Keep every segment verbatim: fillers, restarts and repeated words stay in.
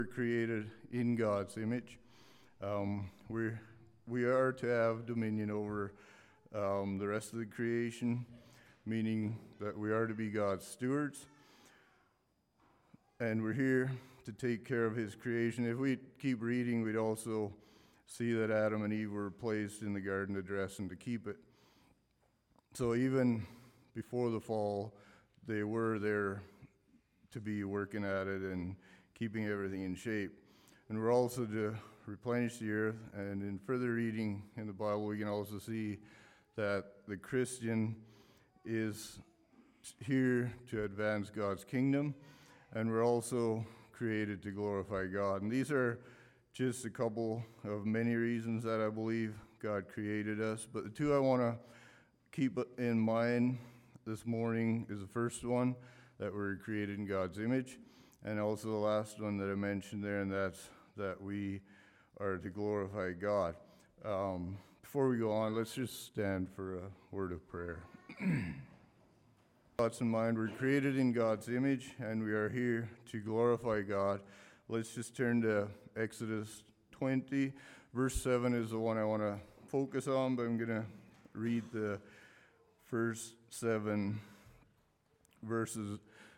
We're created in God's image. Um, we're, we are to have dominion over um, the rest of the creation, meaning that we are to be God's stewards. And we're here to take care of his creation. If we keep reading, we'd also see that Adam and Eve were placed in the garden to dress and to keep it. So even before the fall, they were there to be working at it and keeping everything in shape. And we're also to replenish the earth. And in further reading in the Bible, we can also see that the Christian is here to advance God's kingdom. And we're also created to glorify God. And these are just a couple of many reasons that I believe God created us. But the two I want to keep in mind this morning is the first one, that we're created in God's image. And also the last one that I mentioned there, and that's that we are to glorify God. Um, before we go on, let's just stand for a word of prayer. Thoughts in mind, we're created in God's image, and we are here to glorify God. Let's just turn to Exodus twenty. Verse seven is the one I want to focus on, but I'm going to read the first seven verses.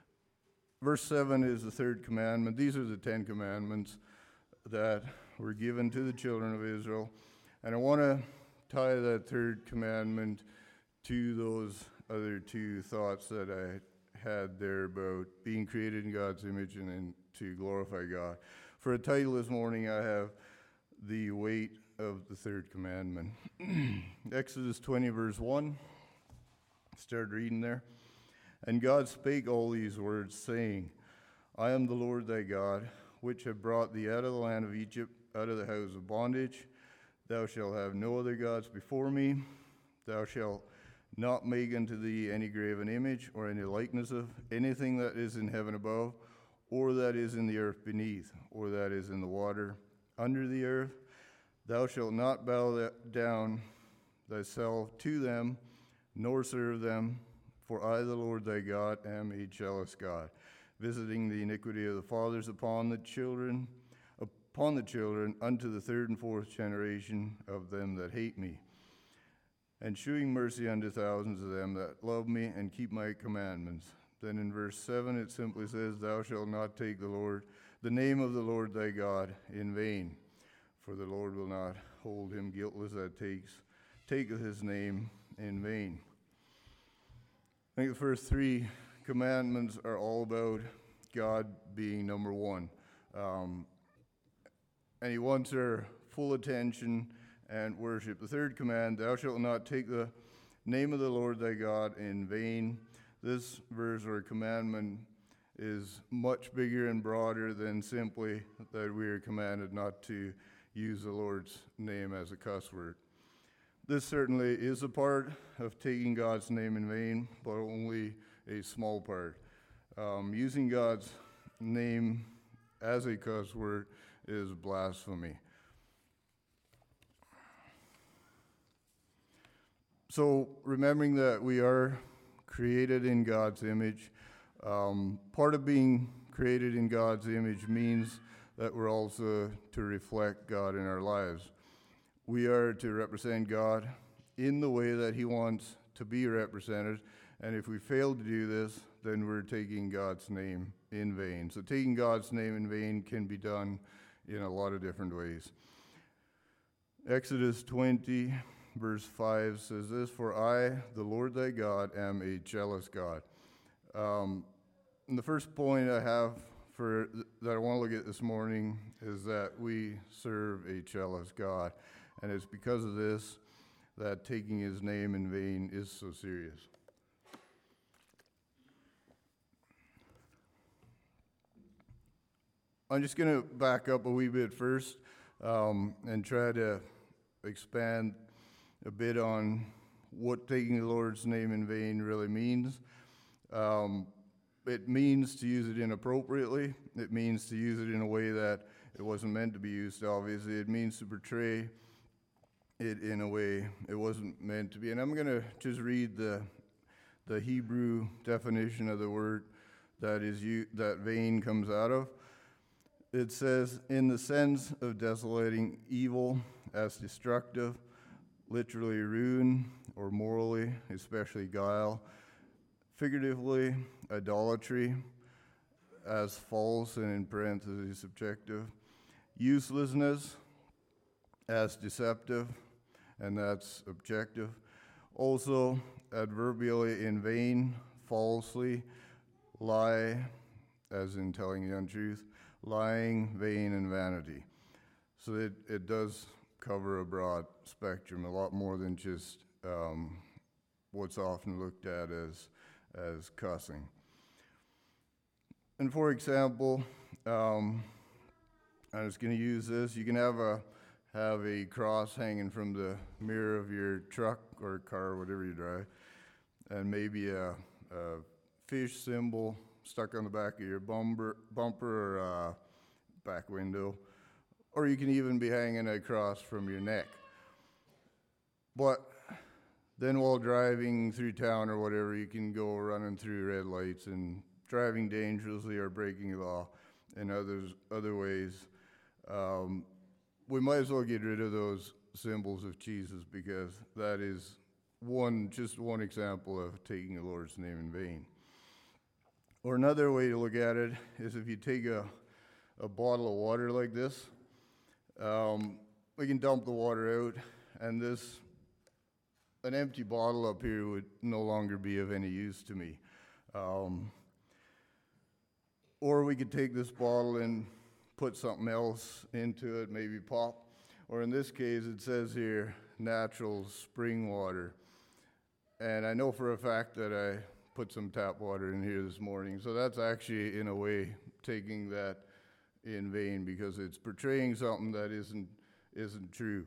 Verse seven is the third commandment. These are the Ten Commandments that were given to the children of Israel. And I want to tie that third commandment to those other two thoughts that I had there about being created in God's image and then to glorify God. For a title this morning, I have the weight of the third commandment. Exodus twenty, verse one. Start reading there. And God spake all these words, saying, I am the Lord thy God, which have brought thee out of the land of Egypt, out of the house of bondage. Thou shalt have no other gods before me. Thou shalt not make unto thee any graven image, or any likeness of anything that is in heaven above, or that is in the earth beneath, or that is in the water under the earth. Thou shalt not bow down thyself to them, nor serve them. For I, the Lord thy God, am a jealous God, visiting the iniquity of the fathers upon the children, upon the children, unto the third and fourth generation of them that hate me, and shewing mercy unto thousands of them that love me and keep my commandments. Then in verse seven it simply says, Thou shalt not take the Lord, the name of the Lord thy God in vain, for the Lord will not hold him guiltless that takes taketh his name in vain. I think the first three commandments are all about God being number one. Um, and he wants our full attention and worship. The third command, thou shalt not take the name of the Lord thy God in vain. This verse or commandment is much bigger and broader than simply that we are commanded not to use the Lord's name as a cuss word. This certainly is a part of taking God's name in vain, but only a small part. Um, using God's name as a cuss word is blasphemy. So, remembering that we are created in God's image, um, part of being created in God's image means that we're also to reflect God in our lives. We are to represent God in the way that he wants to be represented. And if we fail to do this, then we're taking God's name in vain. So taking God's name in vain can be done in a lot of different ways. Exodus twenty, verse five says this, For I, the Lord thy God, am a jealous God. Um, and the first point I have for th- that I want to look at this morning is that we serve a jealous God. And it's because of this that taking his name in vain is so serious. I'm just going to back up a wee bit first um, and try to expand a bit on what taking the Lord's name in vain really means. Um, it means to use it inappropriately. It means to use it in a way that it wasn't meant to be used, obviously. It means to portray it in a way it wasn't meant to be. And I'm going to just read the the Hebrew definition of the word that is you, that vain comes out of. it says, in the sense of desolating evil as destructive, literally ruin, or morally, especially guile, figuratively, idolatry, as false and in parentheses subjective, uselessness, as deceptive, and that's objective. Also, adverbially in vain, falsely, lie, as in telling the untruth, lying, vain, and vanity. So it, it does cover a broad spectrum, a lot more than just um, what's often looked at as, as cussing. And for example, um, I'm just going to use this. You can have a have a cross hanging from the mirror of your truck or car, whatever you drive, and maybe a, a fish symbol stuck on the back of your bumper, bumper or uh, back window, or you can even be hanging a cross from your neck. But then while driving through town or whatever, you can go running through red lights and driving dangerously or breaking the law in others, other ways. Um, we might as well get rid of those symbols of Jesus, because that is one, just one example of taking the Lord's name in vain. Or another way to look at it is if you take a, a bottle of water like this, um, we can dump the water out, and this, an empty bottle up here would no longer be of any use to me. Um, or we could take this bottle and put something else into it, maybe pop. Or in this case, it says here, natural spring water. And I know for a fact that I put some tap water in here this morning. So that's actually, in a way, taking that in vain, because it's portraying something that isn't isn't true.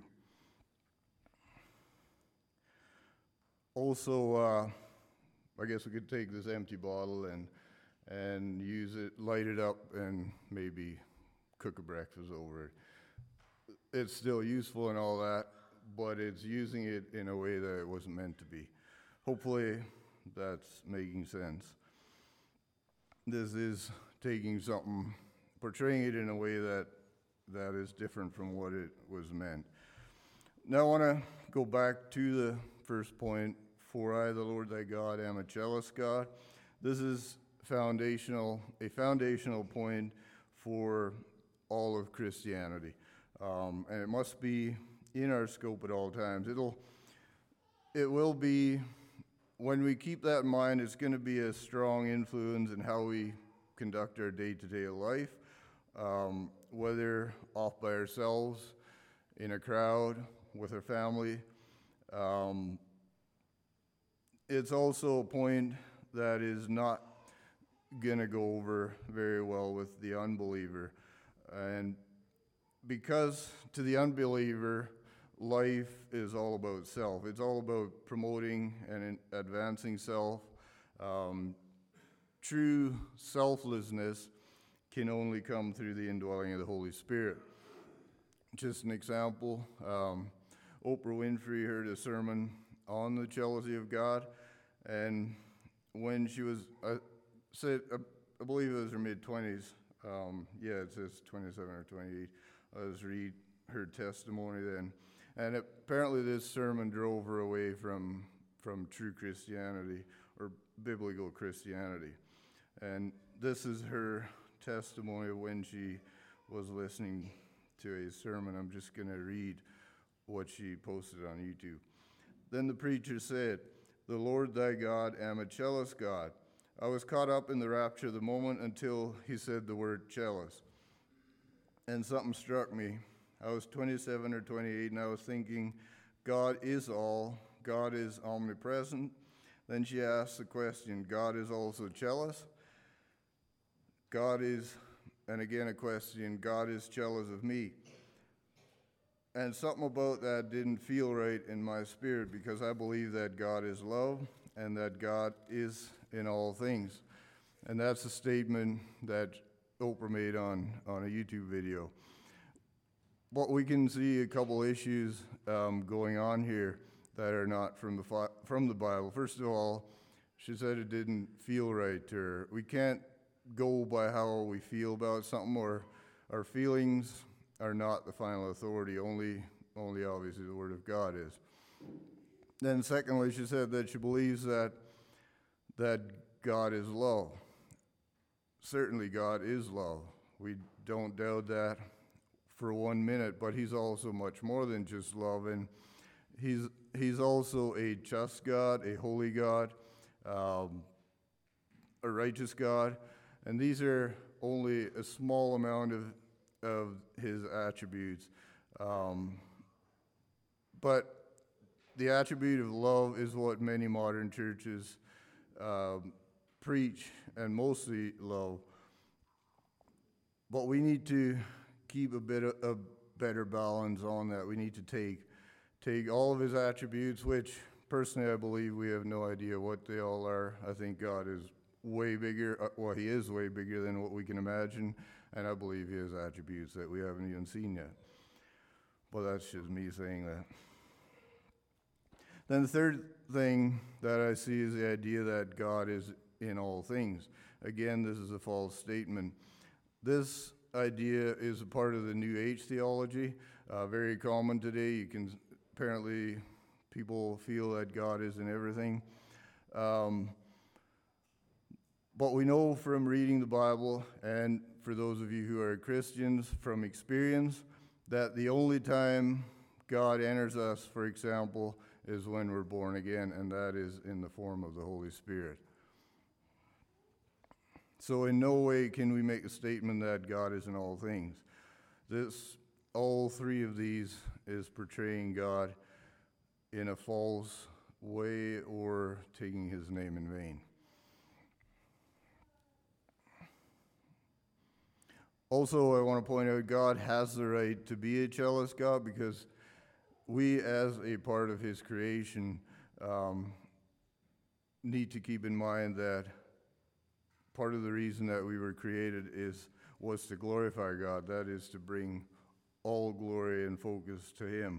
Also, uh, I guess we could take this empty bottle and and use it, light it up, and maybe cook a breakfast over it. It's still useful and all that, but it's using it in a way that it wasn't meant to be. Hopefully that's making sense. This is taking something, portraying it in a way that that is different from what it was meant. Now I want to go back to the first point. For I, the Lord thy God, am a jealous God. This is foundational, a foundational point for all of Christianity. Um, and it must be in our scope at all times. It'll, it will be, when we keep that in mind, it's going to be a strong influence in how we conduct our day-to-day life, um, whether off by ourselves, in a crowd, with our family. Um, it's also a point that is not going to go over very well with the unbeliever. And because to the unbeliever, life is all about self. It's all about promoting and advancing self. Um, true selflessness can only come through the indwelling of the Holy Spirit. Just an example, um, Oprah Winfrey heard a sermon on the jealousy of God, and when she was, I, said, I believe it was her mid-twenties, um, yeah, it says twenty-seven or twenty-eight, I was read her testimony then, and apparently this sermon drove her away from from true Christianity, or biblical Christianity. And this is her testimony when she was listening to a sermon. I'm just going to read what she posted on YouTube. Then the preacher said, "The Lord thy God am a jealous God." I was caught up in the rapture of the moment until he said the word jealous. And something struck me. I was twenty-seven or twenty-eight, and I was thinking, God is all. God is omnipresent. Then she asked the question, God is also jealous? God is, and again a question, God is jealous of me. And something about that didn't feel right in my spirit, because I believe that God is love and that God is in all things. And that's a statement that Oprah made on, on a YouTube video. But we can see a couple issues um, going on here that are not from the fi- from the Bible. First of all, she said it didn't feel right to her. We can't go by how we feel about something, or our feelings are not the final authority. Only, only obviously the Word of God is. Then secondly, she said that she believes that that God is love. Certainly God is love. We don't doubt that for one minute, but he's also much more than just love. And he's, he's also a just God, a holy God, um, a righteous God. And these are only a small amount of, of his attributes. Um, but the attribute of love is what many modern churches um, preach, and mostly love. But we need to keep a bit of a better balance on that. We need to take take all of his attributes, which personally I believe we have no idea what they all are. I think God is way bigger. Uh, well, he is way bigger than what we can imagine, and I believe he has attributes that we haven't even seen yet. But that's just me saying that. Then the third thing that I see is the idea that God is in all things. Again, this is a false statement. This idea is a part of the New Age theology, uh, very common today. You can apparently people feel that God is in everything. Um, but we know from reading the Bible, and for those of you who are Christians from experience, that the only time God enters us, for example, is when we're born again, and that is in the form of the Holy Spirit. So in no way can we make a statement that God is in all things. This, all three of these is portraying God in a false way or taking his name in vain. Also, I want to point out God has the right to be a jealous God, because we, as a part of his creation, um, need to keep in mind that part of the reason that we were created is was to glorify God. That is to bring all glory and focus to him.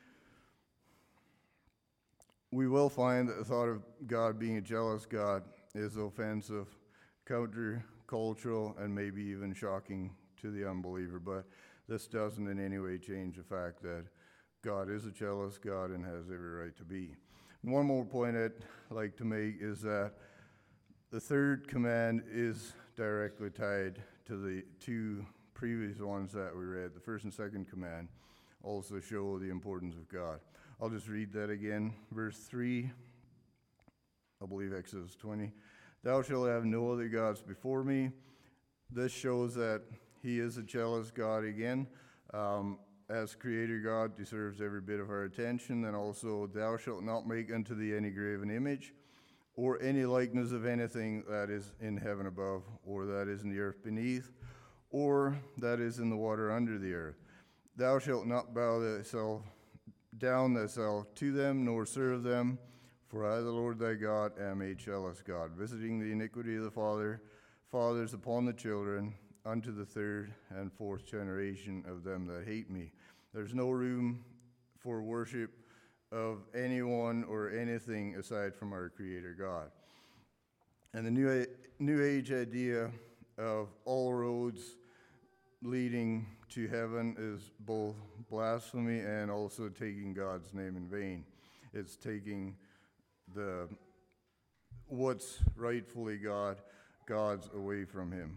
We will find that the thought of God being a jealous God is offensive, counter-cultural, and maybe even shocking to the unbeliever, but this doesn't in any way change the fact that God is a jealous God and has every right to be. And one more point I'd like to make is that the third command is directly tied to the two previous ones that we read. The first and second command also show the importance of God. I'll just read that again. Verse three, I believe Exodus twenty. Thou shalt have no other gods before me. This shows that he is a jealous God again. Um, as Creator God deserves every bit of our attention. And also, thou shalt not make unto thee any graven image, or any likeness of anything that is in heaven above, or that is in the earth beneath, or that is in the water under the earth. Thou shalt not bow thyself down thyself to them, nor serve them, for I, the Lord thy God, am a jealous God, visiting the iniquity of the father, fathers upon the children, unto the third and fourth generation of them that hate me. There's no room for worship of anyone or anything aside from our Creator God. And the New, New Age idea of all roads leading to heaven is both blasphemy and also taking God's name in vain. It's taking the what's rightfully God, God's away from him.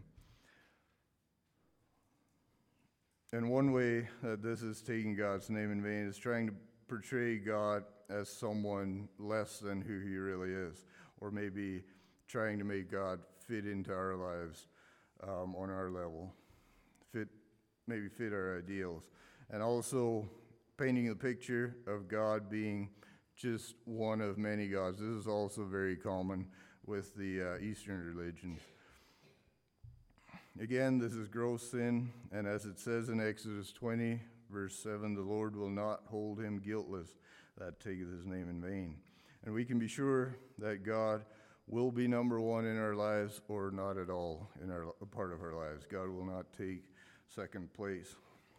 And one way that this is taking God's name in vain is trying to portray God as someone less than who he really is, or maybe trying to make God fit into our lives um, on our level, fit maybe fit our ideals, and also painting a picture of God being just one of many gods. This is also very common with the uh, Eastern religions. Again, this is gross sin, and as it says in Exodus twenty, verse seven, the Lord will not hold him guiltless that taketh his name in vain. And we can be sure that God will be number one in our lives, or not at all in our a part of our lives. God will not take second place.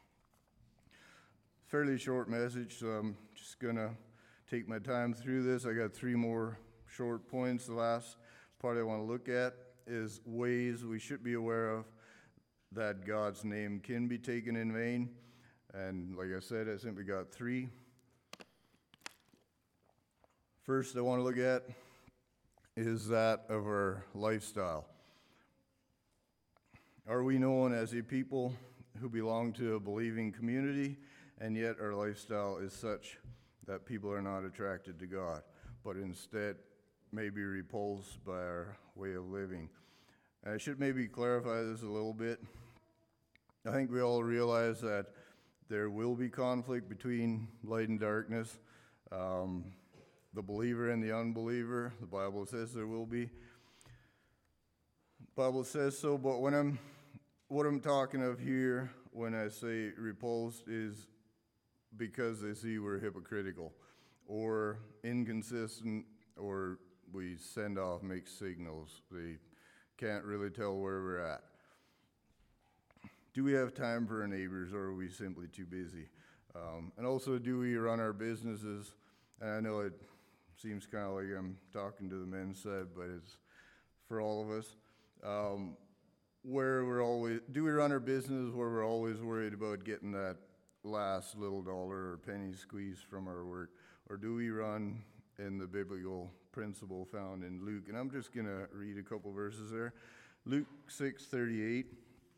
Fairly short message, so I'm just going to take my time through this. I got three more short points. The last part I want to look at is ways we should be aware of that God's name can be taken in vain. And like I said, I simply got three. First I want to look at is that of our lifestyle. Are we known as a people who belong to a believing community, and yet our lifestyle is such that people are not attracted to God, but instead may be repulsed by our way of living? And I should maybe clarify this a little bit. I think we all realize that there will be conflict between light and darkness, um, the believer and the unbeliever. The Bible says there will be. The Bible says so, but when I'm, what I'm talking of here when I say repulsed is because they see we're hypocritical or inconsistent, or we send off mixed signals. They can't really tell where we're at. Do we have time for our neighbors, or are we simply too busy? Um, and also, do we run our businesses? And I know it seems kind of like I'm talking to the men's side, but it's for all of us. Um, where we're always, do we run our business where we're always worried about getting that last little dollar or penny squeeze from our work? Or do we run in the biblical principle found in Luke? And I'm just going to read a couple verses there. Luke six thirty-eight.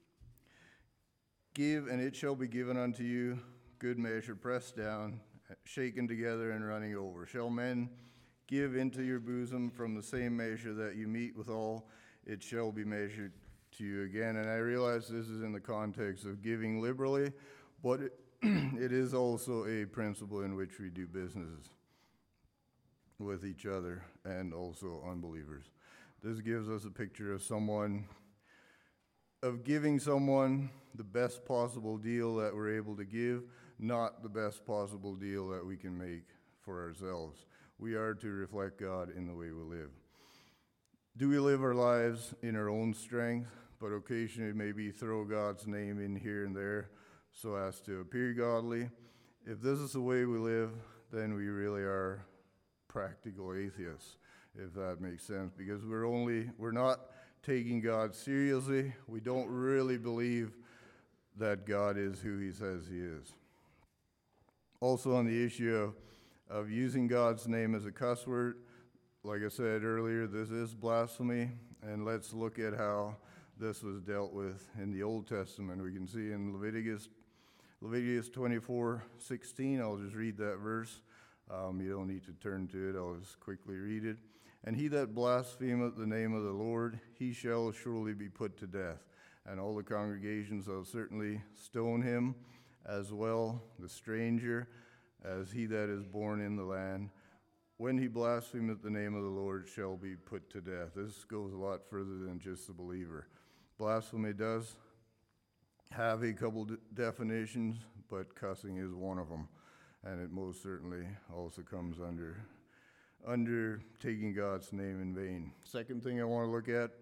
Give, and it shall be given unto you, good measure, pressed down, shaken together, and running over. Shall men give into your bosom from the same measure that you meet withal, it shall be measured to you again. And I realize this is in the context of giving liberally, but it, it is also a principle in which we do business with each other and also unbelievers. This gives us a picture of someone, of giving someone the best possible deal that we're able to give, not the best possible deal that we can make for ourselves. We are to reflect God in the way we live. Do we live our lives in our own strength, but occasionally maybe throw God's name in here and there so as to appear godly? If this is the way we live, then we really are practical atheists, if that makes sense, because we're only, we're not taking God seriously. We don't really believe that God is who he says he is. Also on the issue of, of using God's name as a cuss word, like I said earlier, this is blasphemy, and let's look at how this was dealt with in the Old Testament. We can see in Leviticus, Leviticus twenty-four sixteen, I'll just read that verse. Um, you don't need to turn to it, I'll just quickly read it. And he that blasphemeth the name of the Lord, he shall surely be put to death. And all the congregations shall certainly stone him, as well the stranger as he that is born in the land. When he blasphemeth the name of the Lord, shall be put to death. This goes a lot further than just the believer. Blasphemy does have a couple de- definitions, but cussing is one of them. And it most certainly also comes under under taking God's name in vain. Second thing I want to look at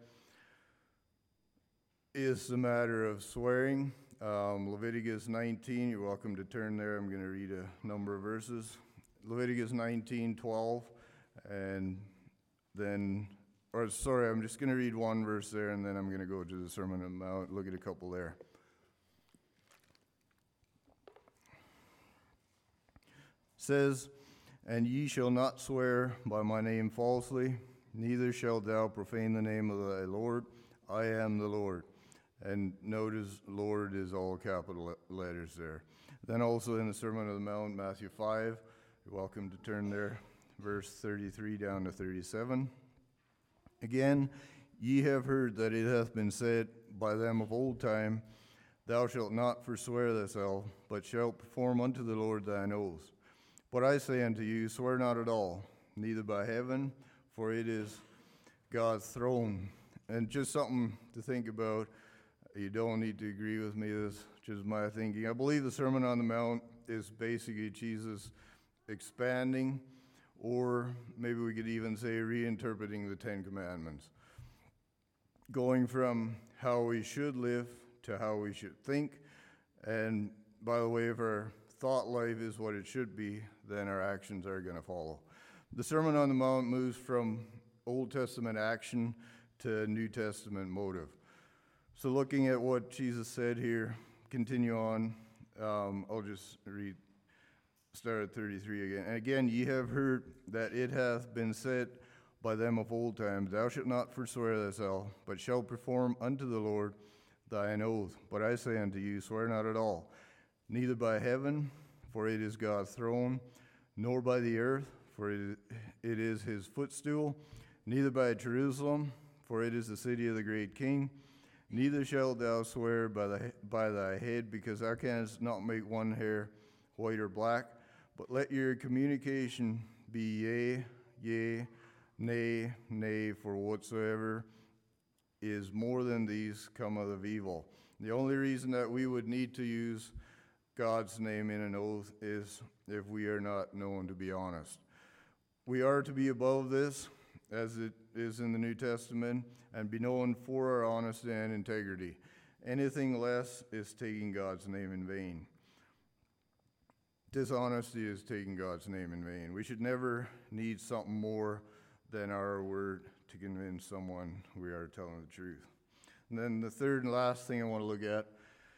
is the matter of swearing. Um, Leviticus nineteen, you're welcome to turn there. I'm going to read a number of verses. Leviticus nineteen twelve, and then, or sorry, I'm just going to read one verse there, and then I'm going to go to the Sermon on the Mount, look at a couple there. It says, and ye shall not swear by my name falsely, neither shalt thou profane the name of thy Lord. I am the Lord. And notice Lord is all capital letters there. Then also in the Sermon on the Mount, Matthew five, you're welcome to turn there, verse thirty-three down to thirty-seven. Again, ye have heard that it hath been said by them of old time, thou shalt not forswear thyself, but shalt perform unto the Lord thine oaths. But I say unto you, swear not at all, neither by heaven, for it is God's throne. And just something to think about. You don't need to agree with me, this is just my thinking. I believe the Sermon on the Mount is basically Jesus expanding, or maybe we could even say reinterpreting the Ten Commandments. Going from how we should live to how we should think. And by the way, if our thought life is what it should be, then our actions are going to follow. The Sermon on the Mount moves from Old Testament action to New Testament motive. So looking at what Jesus said here, continue on. Um, I'll just read, start at thirty-three again. And again, ye have heard that it hath been said by them of old time, Thou shalt not forswear thyself, but shalt perform unto the Lord thine oath. But I say unto you, swear not at all, neither by heaven, for it is God's throne, nor by the earth, for it is his footstool, neither by Jerusalem, for it is the city of the great King. Neither shalt thou swear by, the, by thy head, because thou canst not make one hair white or black. But let your communication be yea, yea, nay, nay, for whatsoever is more than these cometh of evil. The only reason that we would need to use God's name in an oath is if we are not known to be honest. We are to be above this, as it is in the New Testament, and be known for our honesty and integrity. Anything less is taking God's name in vain. Dishonesty is taking God's name in vain. We should never need something more than our word to convince someone we are telling the truth. And then the third and last thing I want to look at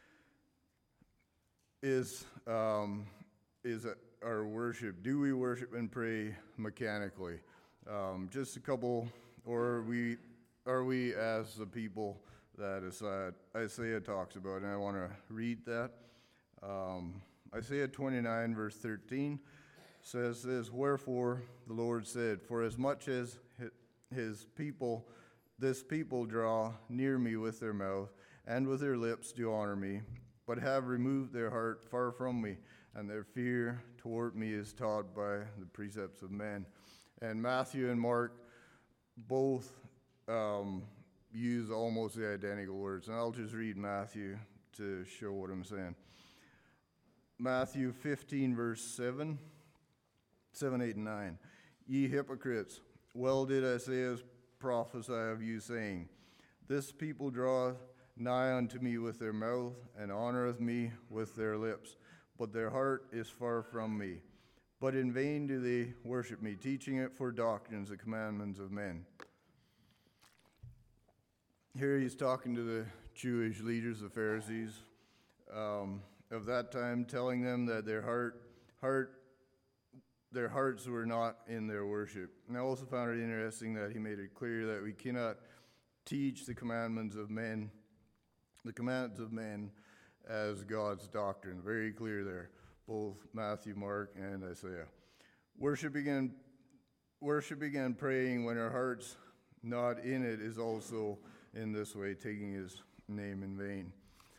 is um, is our worship. Do we worship and pray mechanically? Um, just a couple, or are we, are we as the people that Isaiah talks about? And I want to read that. Um, Isaiah twenty-nine, verse thirteen says this, Wherefore the Lord said, For as much as his people, this people draw near me with their mouth, and with their lips do honor me, but have removed their heart far from me, and their fear toward me is taught by the precepts of men. And Matthew and Mark both um, use almost the identical words. And I'll just read Matthew to show what I'm saying. Matthew fifteen, verse seven, seven, eight, and nine. Ye hypocrites, well did Isaiah prophesy of you, saying, This people draweth nigh unto me with their mouth, and honoreth me with their lips, but their heart is far from me. But in vain do they worship me, teaching it for doctrines, the commandments of men. Here he's talking to the Jewish leaders, the Pharisees, um, of that time, telling them that their heart, heart, their hearts were not in their worship. And I also found it interesting that he made it clear that we cannot teach the commandments of men, the commandments of men, as God's doctrine. Very clear there. Both Matthew, Mark, and Isaiah. Worshiping and, worshiping and praying when our heart's not in it is also in this way, taking his name in vain.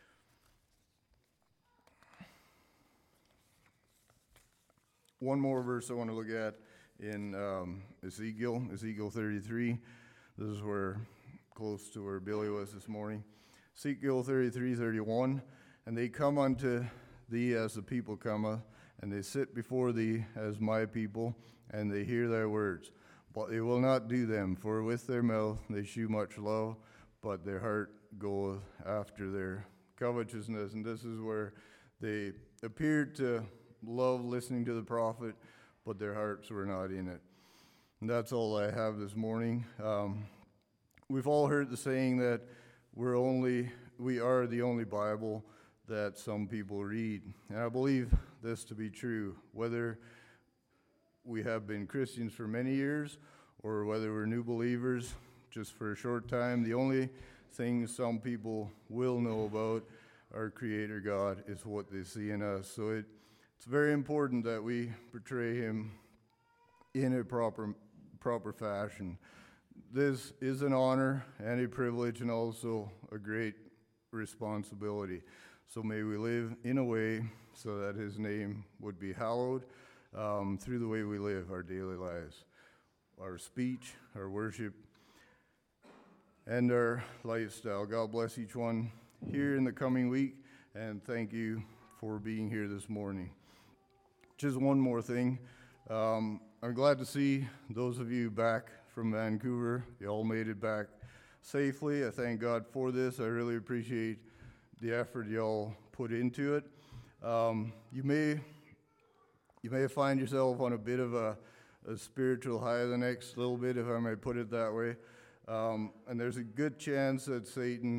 One more verse I want to look at in um, Ezekiel, Ezekiel thirty-three. This is where, close to where Billy was this morning. Ezekiel thirty-three, thirty-one. And they come unto thee as the people cometh, and they sit before thee as my people, and they hear thy words. But they will not do them, for with their mouth they shew much love, but their heart goeth after their covetousness. And this is where they appeared to love listening to the prophet, but their hearts were not in it. And that's all I have this morning. Um, we've all heard the saying that we're only, we are the only Bible that some people read. And I believe this to be true, whether we have been Christians for many years or whether we're new believers just for a short time. The only thing some people will know about our Creator God is what they see in us. So it, it's very important that we portray Him in a proper, proper fashion. This is an honor and a privilege and also a great responsibility. So may we live in a way so that His name would be hallowed um, through the way we live our daily lives, our speech, our worship, and our lifestyle. God bless each one here in the coming week, and thank you for being here this morning. Just one more thing. Um, I'm glad to see those of you back from Vancouver. You all made it back safely. I thank God for this. I really appreciate the effort y'all put into it. Um, you may you may find yourself on a bit of a, a spiritual high the next little bit, if I may put it that way. Um, and there's a good chance that Satan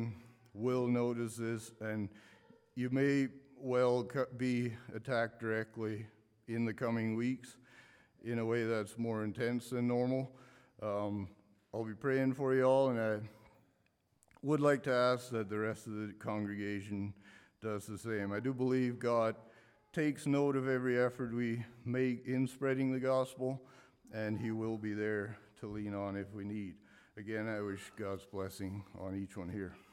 will notice this, and you may well be attacked directly in the coming weeks in a way that's more intense than normal. Um, I'll be praying for you all, and I would like to ask that the rest of the congregation does the same. I do believe God takes note of every effort we make in spreading the gospel, and he will be there to lean on if we need. Again, I wish God's blessing on each one here.